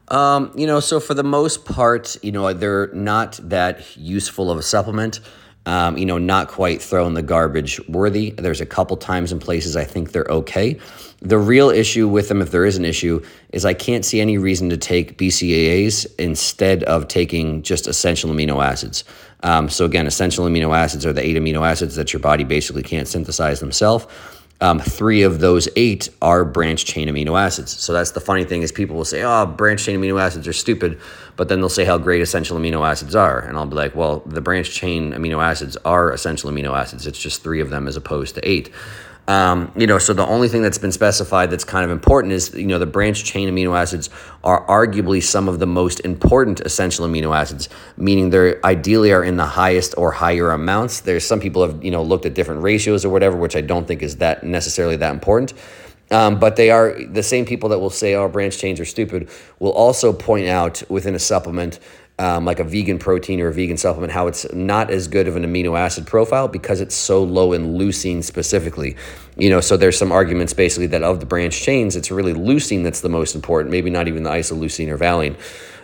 So for the most part, they're not that useful of a supplement. Not quite throwing the garbage worthy. There's a couple times and places I think they're okay. The real issue with them, if there is an issue, is I can't see any reason to take BCAAs instead of taking just essential amino acids. So again, essential amino acids are the 8 amino acids that your body basically can't synthesize themselves. 3 of those 8 are branched chain amino acids. So that's the funny thing is people will say, oh, branched chain amino acids are stupid, but then they'll say how great essential amino acids are. And I'll be like, well, the branched chain amino acids are essential amino acids. It's just 3 of them as opposed to 8. So the only thing that's been specified that's kind of important is, the branched chain amino acids are arguably some of the most important essential amino acids, meaning they ideally are in the highest or higher amounts. There's some people have, looked at different ratios or whatever, which I don't think is that necessarily that important. But they are the same people that will say, oh, branched chains are stupid, will also point out within a supplement like a vegan protein or a vegan supplement, how it's not as good of an amino acid profile because it's so low in leucine specifically. So there's some arguments basically that of the branched chains, it's really leucine that's the most important, maybe not even the isoleucine or valine.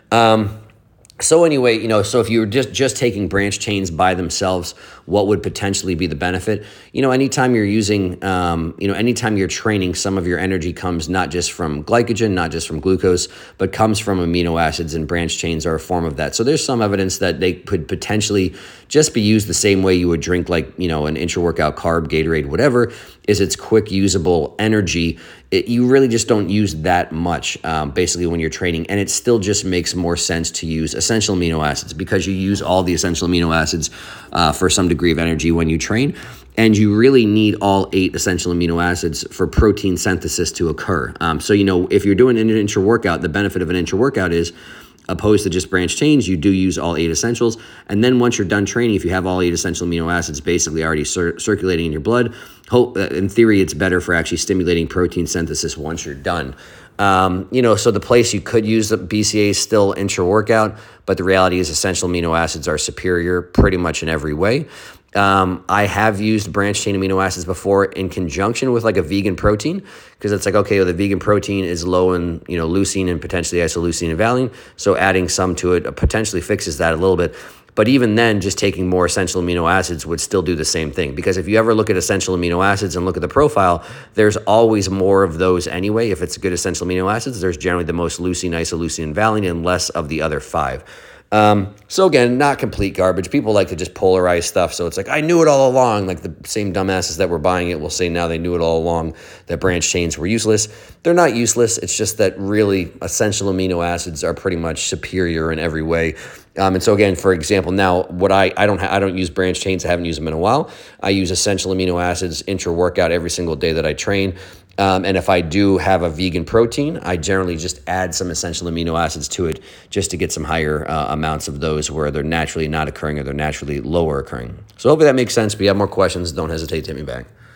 So anyway, so if you were just taking branched chains by themselves, what would potentially be the benefit? Anytime you're using, anytime you're training, some of your energy comes not just from glycogen, not just from glucose, but comes from amino acids, and branched chains are a form of that. So there's some evidence that they could potentially just be used the same way you would drink like, an intra-workout carb, Gatorade, whatever, is it's quick, usable energy. You really just don't use that much basically when you're training, and it still just makes more sense to use essential amino acids because you use all the essential amino acids for some degree of energy when you train, and you really need all 8 essential amino acids for protein synthesis to occur. So if you're doing an intra-workout, the benefit of an intra-workout is, opposed to just branched chains, you do use all 8 essentials. And then once you're done training, if you have all 8 essential amino acids basically already circulating in your blood, in theory, it's better for actually stimulating protein synthesis once you're done. So the place you could use the BCA is still intra-workout, but the reality is essential amino acids are superior pretty much in every way. I have used branched chain amino acids before in conjunction with like a vegan protein, because it's like, okay, well, the vegan protein is low in, leucine and potentially isoleucine and valine. So adding some to it potentially fixes that a little bit. But even then, just taking more essential amino acids would still do the same thing. Because if you ever look at essential amino acids and look at the profile, there's always more of those anyway. If it's good essential amino acids, there's generally the most leucine, isoleucine, and valine, and less of the other 5. So again, not complete garbage. People like to just polarize stuff. So it's like, I knew it all along. Like the same dumbasses that were buying it will say now they knew it all along that branched chains were useless. They're not useless. It's just that really essential amino acids are pretty much superior in every way. And so again, for example, now what I don't use branched chains. I haven't used them in a while. I use essential amino acids intra-workout every single day that I train. And if I do have a vegan protein, I generally just add some essential amino acids to it just to get some higher amounts of those where they're naturally not occurring or they're naturally lower occurring. So hopefully that makes sense. If you have more questions, don't hesitate to hit me back.